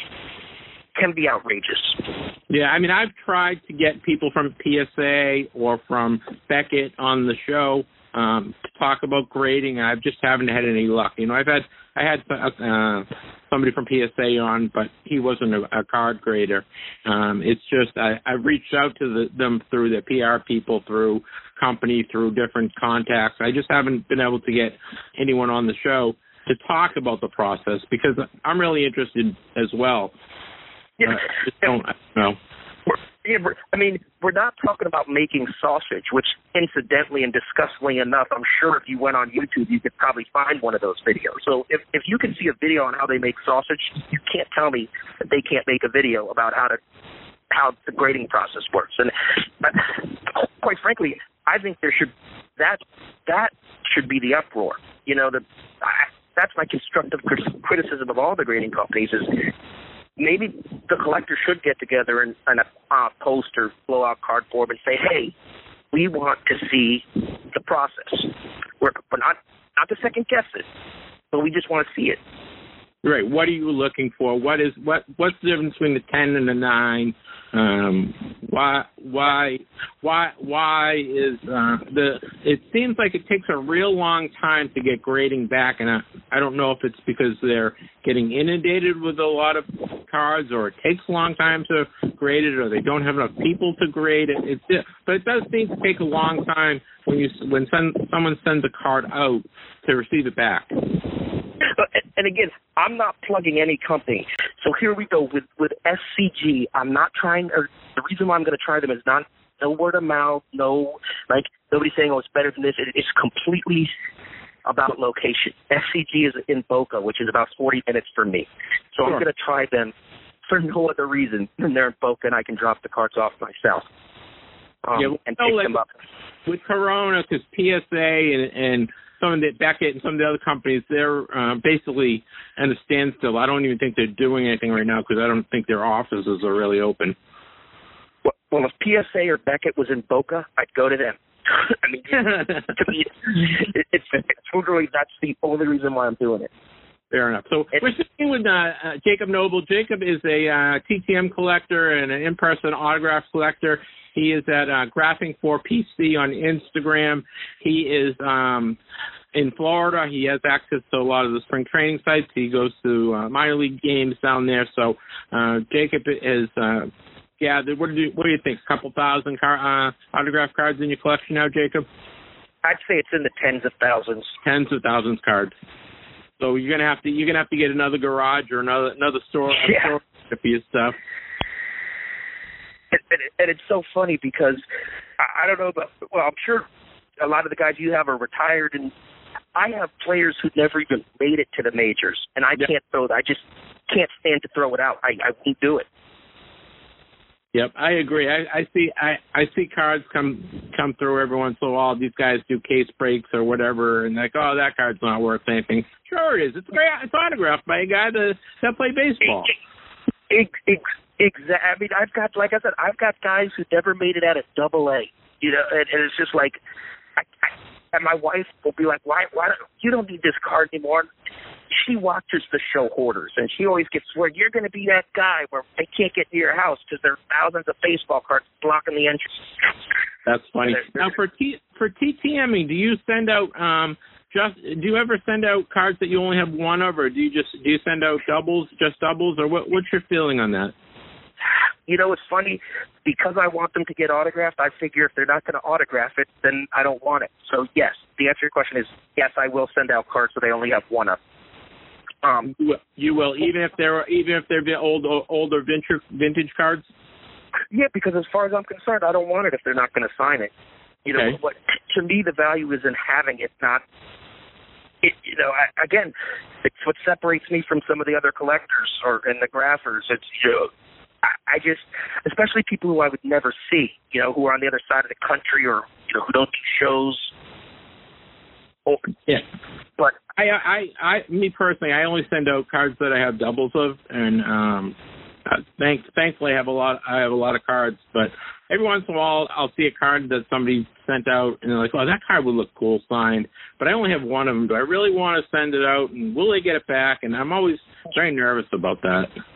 can be outrageous. Yeah, I mean, I've tried to get people from P S A or from Beckett on the show um, to talk about grading, and I just haven't had any luck. You know, I've had I had uh, somebody from P S A on, but he wasn't a, a card grader. Um, it's just I, I reached out to the, them through the P R people, through company, through different contacts. I just haven't been able to get anyone on the show to talk about the process because I'm really interested as well. Yeah. Uh, just don't, I don't know. We're, yeah, we're, I mean, we're not talking about making sausage, which incidentally and disgustingly enough, I'm sure if you went on YouTube, you could probably find one of those videos. So if, if you can see a video on how they make sausage, you can't tell me that they can't make a video about how to how the grading process works. And but, quite frankly, I think there should that that should be the uproar. You know, the I, that's my constructive criticism of all the grading companies is maybe the collector should get together and, and uh, post or blow out card form and say, hey, we want to see the process. We're, we're not, not to second guess it, but we just want to see it. Right. What are you looking for? What is what? What's the difference between the ten and the nine? Um, why? Why? Why? Why is uh, the? It seems like it takes a real long time to get grading back, and I, I don't know if it's because they're getting inundated with a lot of cards, or it takes a long time to grade it, or they don't have enough people to grade it. It's, but it does seem to take a long time when you when send, someone sends a card out to receive it back. And again, I'm not plugging any company. So here we go with, with S C G. I'm not trying, or the reason why I'm going to try them is not no word of mouth, no, like nobody saying, oh, it's better than this. It, it's completely about location. S C G is in Boca, which is about forty minutes from me. So sure. I'm going to try them for no other reason than they're in Boca and I can drop the cards off myself um, yeah, and no, pick like, them up. With Corona, because P S A and, and some of the Beckett and some of the other companies, they're uh, basically at a standstill. I don't even think they're doing anything right now because I don't think their offices are really open. Well, well, if P S A or Beckett was in Boca, I'd go to them. I mean, to me, it, it's, it's literally that's the only reason why I'm doing it. Fair enough. So it's, we're speaking with uh, uh, Jacob Noble. Jacob is a uh, T T M collector and an in-person autograph collector. He is at uh, Graphing four P C on Instagram. He is um, in Florida. He has access to a lot of the spring training sites. He goes to uh, minor league games down there. So uh, Jacob is uh, gathered. What do you what do you think? A couple thousand car, uh, autograph cards in your collection now, Jacob? I'd say it's in the tens of thousands. Tens of thousands cards. So you're gonna have to you're gonna have to get another garage or another another store, yeah. store for your stuff. And, and, and it's so funny because I, I don't know, but well, I'm sure a lot of the guys you have are retired, and I have players who never even made it to the majors, and I yep. can't throw it. I just can't stand to throw it out. I, I won't do it. Yep, I agree. I, I see I, I see cards come come through every once in a while. These guys do case breaks or whatever, and like, oh, that card's not worth anything. Sure it is. It's great. It's autographed by a guy that that play baseball. Exactly. I mean, I've got, like I said, I've got guys who never made it out of Double A. You know, and, and it's just like, I, I, and my wife will be like, why? Why? Don't, you don't need this card anymore. She watches the show Hoarders, and she always gets where you're going to be that guy where they can't get to your house because there are thousands of baseball cards blocking the entrance. That's funny. They're, they're, now, for T for TTMing, do you send out um just do you ever send out cards that you only have one of, or do you just do you send out doubles, just doubles, or what? What's your feeling on that? You know, it's funny, because I want them to get autographed, I figure if they're not going to autograph it, then I don't want it. So, yes, the answer to your question is, yes, I will send out cards so they only have one of them. Um, you will, even if they're even if they're old, older vintage, vintage cards? Yeah, because as far as I'm concerned, I don't want it if they're not going to sign it. You know, okay. what, to me, the value is in having it, not... It, you know, I, again, it's what separates me from some of the other collectors or and the graphers. It's, you know, I just, especially people who I would never see, you know, who are on the other side of the country or, you know, who don't do shows. Or, yeah. But I, I, I, me personally, I only send out cards that I have doubles of, and um, thank, thankfully, I have a lot. I have a lot of cards, but every once in a while, I'll see a card that somebody sent out, and they're like, "Oh, that card would look cool signed," but I only have one of them. Do I really want to send it out, and will they get it back? And I'm always very nervous about that.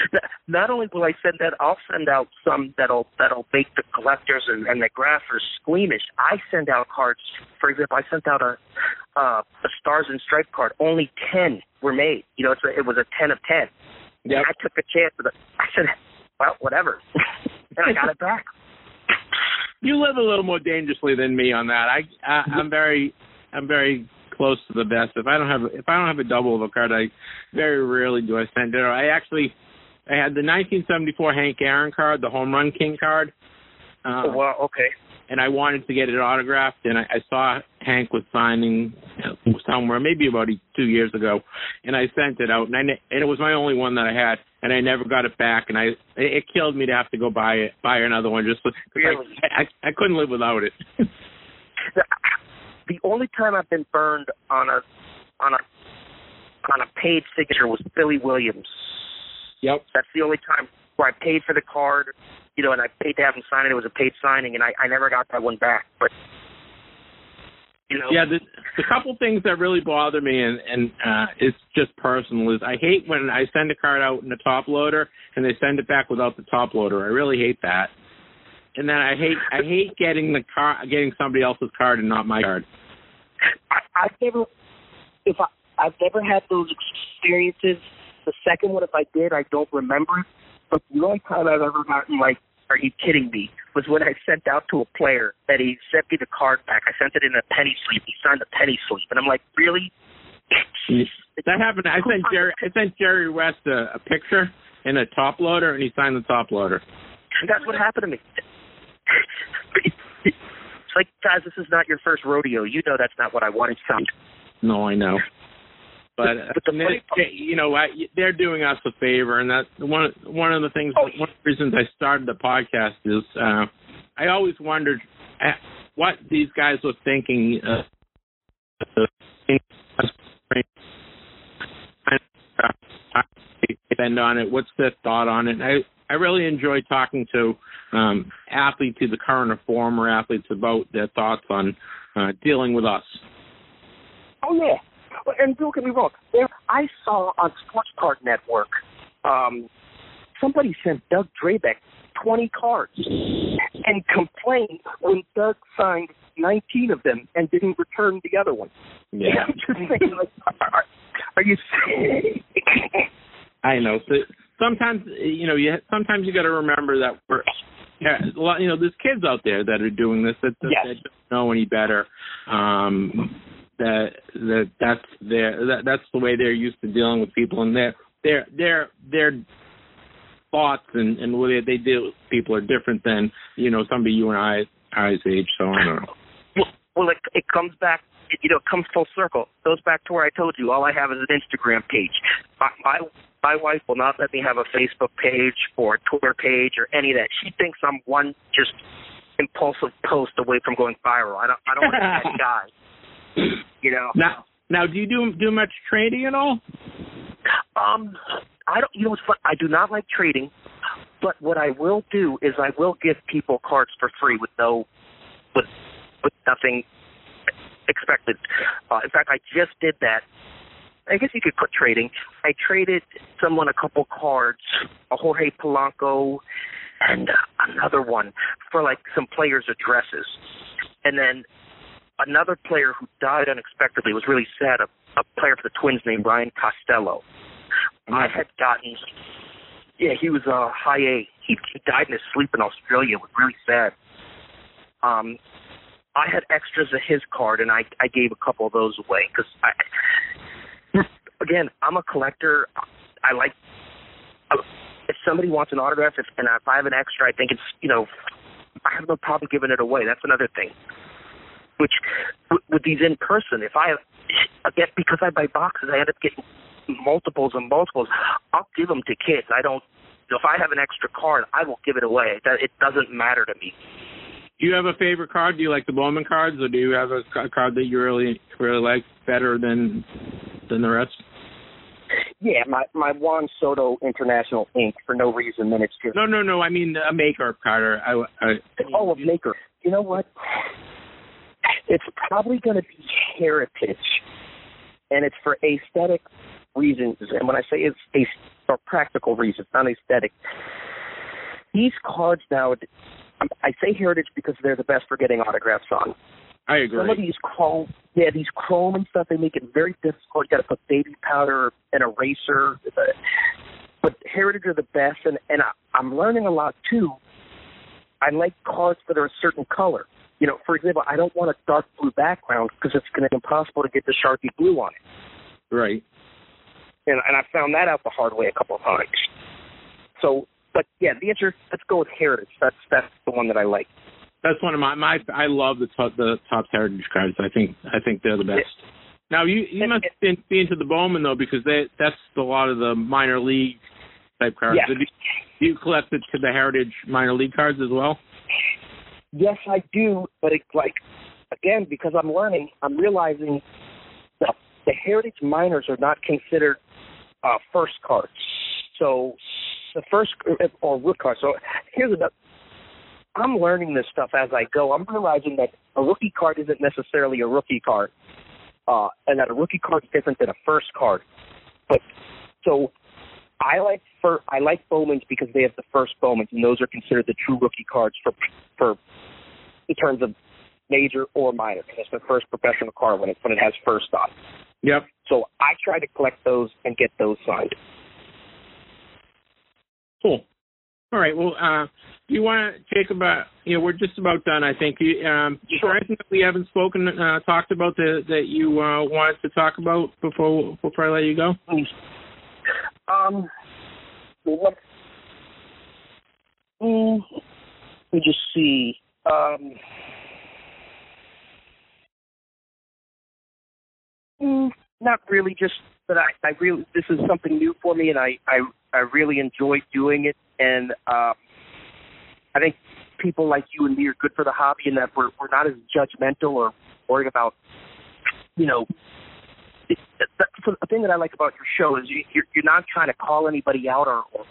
Not only will I send that, I'll send out some that'll that'll make the collectors and, and the graphers squeamish. I send out cards. For example, I sent out a uh, a Stars and Stripes card. Only ten were made. You know, it's a, it was a ten of ten. Yep. I took a chance with it. I said, well, whatever, and I got it back. You live a little more dangerously than me on that. I, I I'm very I'm very close to the best. If I don't have if I don't have a double of a card, I very rarely do I send it. I actually I had the nineteen seventy-four Hank Aaron card, the Home Run King card. Uh, oh, well, okay. And I wanted to get it autographed, and I, I saw Hank was signing somewhere, maybe about two years ago, and I sent it out, and, I, and it was my only one that I had, and I never got it back, and I it killed me to have to go buy it, buy another one just because really? I, I, I couldn't live without it. The only time I've been burned on a on a on a paid signature was Billy Williams. Yep. That's the only time where I paid for the card, you know, and I paid to have him sign it. It was a paid signing, and I, I never got that one back. But, you know. Yeah, the, the couple things that really bother me, and, and uh, it's just personal, is I hate when I send a card out in a top loader, and they send it back without the top loader. I really hate that. And then I hate I hate getting the car getting somebody else's card and not my card. I, I've never, if I, I've never had those experiences. The second one, if I did, I don't remember it. But the only time I've ever gotten, like, are you kidding me, was when I sent out to a player that he sent me the card back. I sent it in a penny sleeve. He signed a penny sleeve. And I'm like, really? That happened. I sent Jerry, I sent Jerry West a, a picture in a top loader, and he signed the top loader. And that's what happened to me. It's like, guys, this is not your first rodeo. You know that's not what I wanted to sound. No, I know. But, but the funny they, you know, I, they're doing us a favor, and that's one one of the things. Oh. One of the reasons I started the podcast is uh, I always wondered what these guys were thinking. Uh, spend on it. What's their thought on it? I I really enjoy talking to um, athletes, either current or former athletes, about their thoughts on uh, dealing with us. Oh yeah. And don't get me wrong, there, I saw on Sports Card Network, um, somebody sent Doug Drabeck twenty cards and complained when Doug signed nineteen of them and didn't return the other one. Yeah. I'm just saying, like, are, are you saying? I know. So sometimes, you know, you sometimes you got to remember that we're, yeah, a lot, you know, there's kids out there that are doing this that, that, yes. that don't know any better. Um, That that that's their that, that's the way they're used to dealing with people, and their their their their thoughts and, and the way they deal with people are different than, you know, somebody you and I I's age. So I don't know. Well, well it it comes back. It, you know, it comes full circle. It goes back to where I told you. All I have is an Instagram page. My, my my wife will not let me have a Facebook page or a Twitter page or any of that. She thinks I'm one just impulsive post away from going viral. I don't I don't want to be that guy. You know. Now, now, do you do do much trading at all? Um, I don't. You know what's fun? I do not like trading, but what I will do is I will give people cards for free with no, with with nothing expected. Uh, in fact, I just did that. I guess you could put trading. I traded someone a couple cards, a Jorge Polanco, and uh, another one for like some players' addresses, and then another player who died unexpectedly, was really sad, a, a player for the Twins named Ryan Costello. I had gotten, yeah, he was a high A. He, he died in his sleep in Australia. It was really sad. Um, I had extras of his card, and I, I gave a couple of those away because, I, again, I'm a collector. I like, if somebody wants an autograph, if, and if I have an extra, I think it's, you know, I have no problem giving it away. That's another thing. Which, with these in person, if I, again, because I buy boxes, I end up getting multiples and multiples. I'll give them to kids. I don't, if I have an extra card, I will give it away. It doesn't matter to me. Do you have a favorite card? Do you like the Bowman cards, or do you have a card that you really, really like better than than the rest? Yeah, my, my Juan Soto International Ink for no reason, then it's just... No, no, no, I mean a maker card. I, I, oh, a maker. You know what? It's probably going to be Heritage, and it's for aesthetic reasons, and when I say it's a for practical reasons, not aesthetic, these cards now, I say heritage because they're the best for getting autographs on. I agree. Some of these chrome, yeah, these chrome and stuff, they make it very difficult. You got to put baby powder and eraser. But heritage are the best, and, and I, I'm learning a lot, too. I like cards that are a certain color. You know, for example, I don't want a dark blue background because it's going to be impossible to get the Sharpie blue on it. Right. And, and I found that out the hard way a couple of times. So, but yeah, the answer, let's go with heritage. That's that's the one that I like. That's one of my, my I love the top, the top heritage cards. I think I think they're the best. Yeah. Now you you must be into the Bowman though, because they that's a lot of the minor league type cards. Yeah. Do you, you collected to the heritage minor league cards as well? Yes, I do, but it's like again because I'm learning, I'm realizing that the heritage minors are not considered uh, first cards. So the first or root cards. So here's another. I'm learning this stuff as I go. I'm realizing that a rookie card isn't necessarily a rookie card, uh, and that a rookie card is different than a first card. But so I like for I like Bowmans because they have the first Bowmans, and those are considered the true rookie cards for for in terms of major or minor. It's the first professional card when it when it has first on. Yep. So I try to collect those and get those signed. Cool. All right. Well, uh, do you want to take about? You know, we're just about done. I think. Um, is there anything that we haven't spoken, uh, talked about that that you uh, wanted to talk about before before I let you go? Um. What? Mm, let me just see. Um. Mm, not really. Just that I, I really this is something new for me, and I I, I really enjoy doing it. And um, I think people like you and me are good for the hobby in that we're we're not as judgmental or worried about, you know, it, that's the thing that I like about your show is you, you're, you're not trying to call anybody out or, or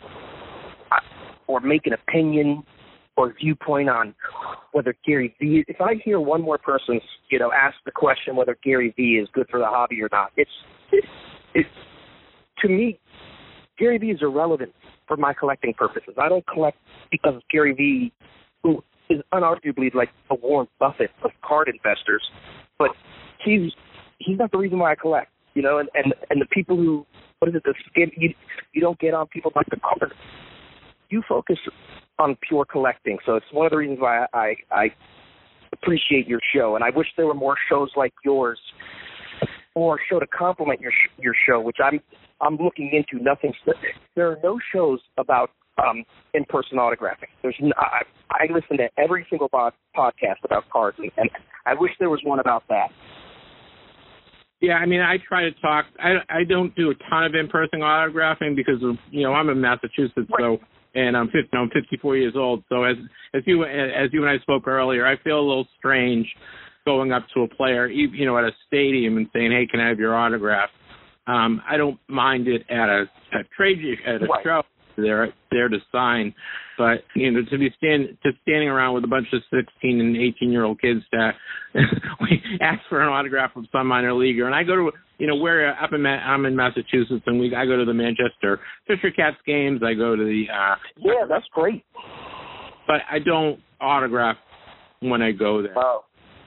or make an opinion or viewpoint on whether Gary Vee. If I hear one more person, you know, ask the question whether Gary Vee is good for the hobby or not, it's it, it to me, Gary Vee is irrelevant for my collecting purposes. I don't collect because of Gary Vee, who is unarguably like the Warren Buffett of card investors, but he's he's not the reason why I collect, you know. And, and, and the people who, what is it, the skin you you don't get on people like the card. You focus on pure collecting, so it's one of the reasons why I, I I appreciate your show, and I wish there were more shows like yours, or a show to complement your sh- your show, which I'm. I'm looking into nothing. There are no shows about um, in-person autographing. There's no, I, I listen to every single pod, podcast about cards, and, and I wish there was one about that. Yeah, I mean, I try to talk. I, I don't do a ton of in-person autographing because of, you know, I'm in Massachusetts, right. so and I'm fifty, I'm fifty-four years old. So as as you as you and I spoke earlier, I feel a little strange going up to a player, you know, at a stadium and saying, "Hey, can I have your autograph?" Um, I don't mind it at a, a trade at a right. show. They're there to sign, but you know, to be stand to standing around with a bunch of sixteen and eighteen year old kids to ask for an autograph from some minor leaguer. And I go to, you know, where up in I'm in Massachusetts, and we I go to the Manchester Fisher Cats games. I go to the uh, yeah, that's great. But I don't autograph when I go there. Wow.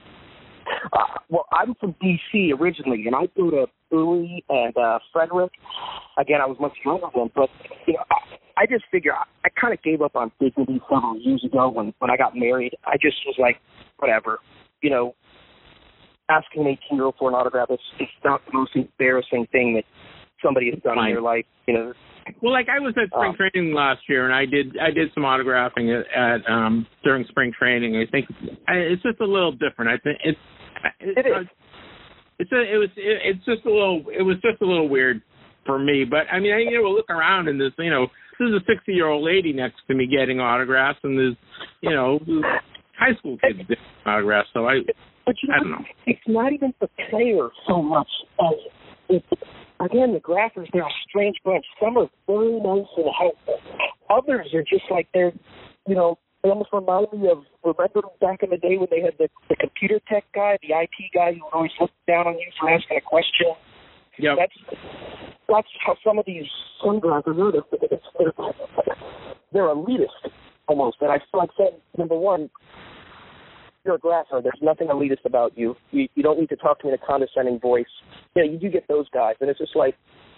Uh, well, I'm from D C originally, and I go to Bowie and uh, Frederick. Again, I was much younger then, but you know, I, I just figure I, I kind of gave up on dignity several years ago when, when I got married. I just was like, whatever, you know, asking an eighteen-year-old for an autograph is it's not the most embarrassing thing that somebody has done Fine. in their life, you know. Well, like I was at spring um, training last year, and I did I did some autographing at, at um, during spring training. I think I, it's just a little different. I think it's it, it is. It's a, it was it, it's just a little it was just a little weird for me. But I mean, I, you know, look around and this, you know, this is a sixty year old lady next to me getting autographs, and there's, you know, high school kids getting autographs. So I, but you know, I don't know. It's not even the player so much as it's. Again, the graphers, they're a strange bunch. Some are very nice and helpful. Others are just like they're, you know, they almost remind me of, remember back in the day when they had the, the computer tech guy, the I T guy who would always look down on you for asking a question? Yep. That's, that's how some of these sunglasses are. They're, they're, they're elitist almost. And I feel like saying, number one, you're a grapher. There's nothing elitist about you. you. You don't need to talk to me in a condescending voice. You know, you do get those guys. And it's just like,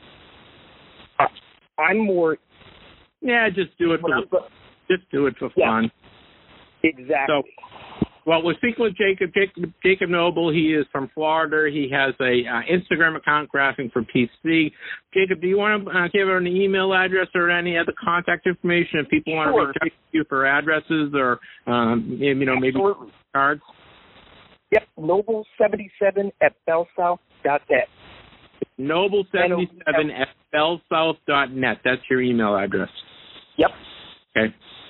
I, I'm more... Yeah, just do it for the, just do it for yeah, fun. Exactly. So, well, we're speaking with Jacob, Jacob, Jacob Noble. He is from Florida. He has a uh, Instagram account, Graphing for P C. Jacob, do you want to uh, give her an email address or any other contact information if people want Sure. to reach out to you for addresses or, um, you know, maybe Absolutely. cards? Yep, noble seventy-seven at bellsouth dot net. noble seventy-seven at bellsouth dot net. That's your email address. Yep. Okay.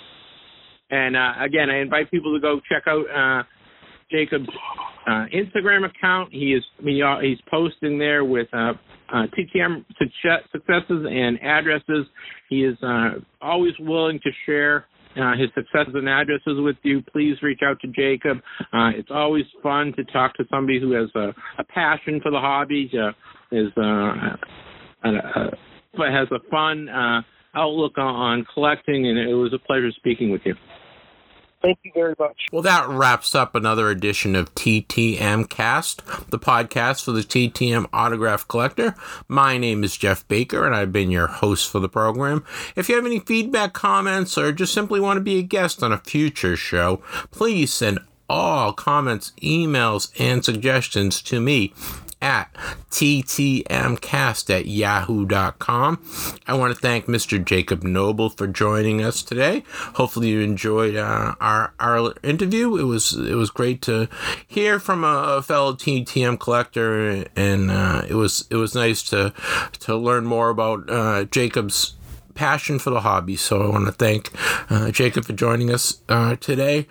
And, uh, again, I invite people to go check out uh, Jacob's uh, Instagram account. He is he, uh, he's posting there with uh, uh, T T M successes and addresses. He is uh, always willing to share uh, his successes and addresses with you. Please reach out to Jacob. Uh, it's always fun to talk to somebody who has a, a passion for the hobby, uh, is uh, a, a, has a fun uh, outlook on, on collecting, and it was a pleasure speaking with you. Thank you very much. Well, that wraps up another edition of T T M Cast, the podcast for the T T M Autograph Collector. My name is Jeff Baker, and I've been your host for the program. If you have any feedback, comments, or just simply want to be a guest on a future show, please send all comments, emails, and suggestions to me at T T M cast at yahoo dot com. I want to thank Mister Jacob Noble for joining us today. Hopefully you enjoyed uh, our our interview. It was it was great to hear from a, a fellow T T M collector, and uh, it was it was nice to to learn more about uh, Jacob's passion for the hobby. So I want to thank uh, Jacob for joining us uh, today.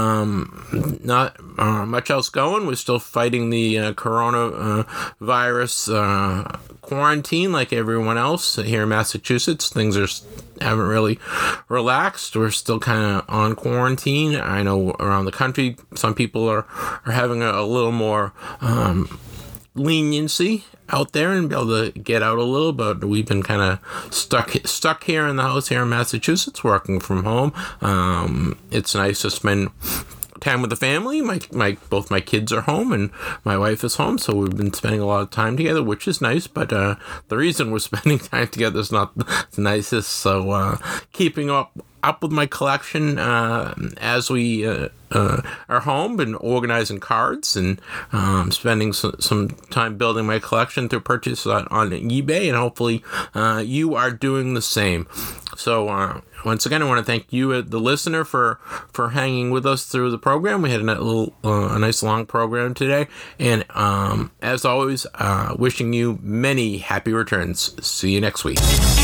Um, not uh, much else going. We're still fighting the uh, coronavirus uh, quarantine like everyone else here in Massachusetts. Things are haven't really relaxed. We're still kind of on quarantine. I know around the country some people are, are having a, a little more um, leniency out there and be able to get out a little, but we've been kind of stuck stuck here in the house here in Massachusetts, working from home. Um, it's nice to spend time with the family. My my both my kids are home and my wife is home, so we've been spending a lot of time together, which is nice. But uh, the reason we're spending time together is not the nicest. So uh, keeping up up with my collection uh, as we uh, uh, are home, and organizing cards and um, spending some, some time building my collection through purchase on, on eBay, and hopefully uh, you are doing the same. So uh, once again, I want to thank you, the listener, for, for hanging with us through the program. We had a little, uh, a nice long program today, and um, as always, uh, wishing you many happy returns. See you next week.